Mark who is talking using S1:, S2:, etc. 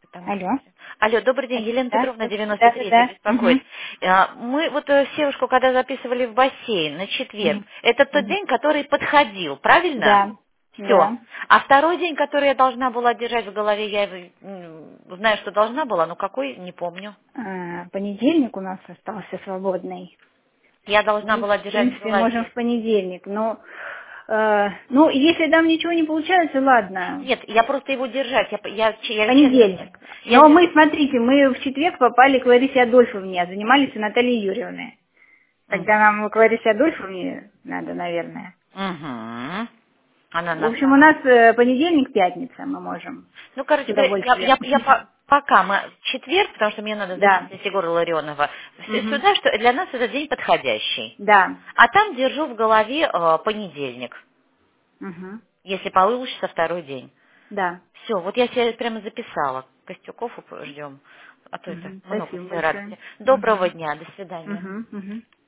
S1: потому что...
S2: Алло.
S1: Алло, добрый день, Елена
S2: Да,
S1: Петровна,
S2: да,
S1: 93-я,
S2: да.
S1: беспокоит. Мы вот Севушку, когда записывали в бассейн на четверг,
S2: Мгм.
S1: это тот
S2: Мгм.
S1: день, который подходил, правильно?
S2: Да,
S1: Все.
S2: да.
S1: А второй день, который я должна была держать в голове, я его, знаю, что должна была, но какой, не помню.
S2: Понедельник у нас остался свободный.
S1: Я должна
S2: Мы,
S1: была
S2: в
S1: держать в
S2: принципе, можем
S1: голове.
S2: в понедельник. Но, ну, если там ничего не получается, ладно.
S1: Нет, я просто его держать, я честно,
S2: Понедельник.
S1: я
S2: Но
S1: держу.
S2: мы, смотрите, мы в четверг попали к Ларисе Адольфовне, а занимались у Натальи Юрьевны. Тогда нам к Ларисе Адольфовне надо, наверное.
S1: Угу. Она
S2: В
S1: на
S2: общем, у
S1: втором.
S2: нас понедельник, пятница мы можем.
S1: Ну,
S2: С
S1: короче говоря,
S2: удовольствием.
S1: пока мы в четверг, потому что мне надо
S2: Да.
S1: записать Егора Ларионова,
S2: Мгм.
S1: сюда, что для нас этот день подходящий.
S2: Да.
S1: А там держу в голове понедельник,
S2: Мгм.
S1: если получится второй день.
S2: Да.
S1: Все, вот я себе прямо записала. Костюков ждем. А то это
S2: Мгм.
S1: много
S2: Спасибо
S1: всей
S2: большое.
S1: радости. Доброго
S2: Мгм.
S1: дня, до свидания.
S2: Мгм. Мгм.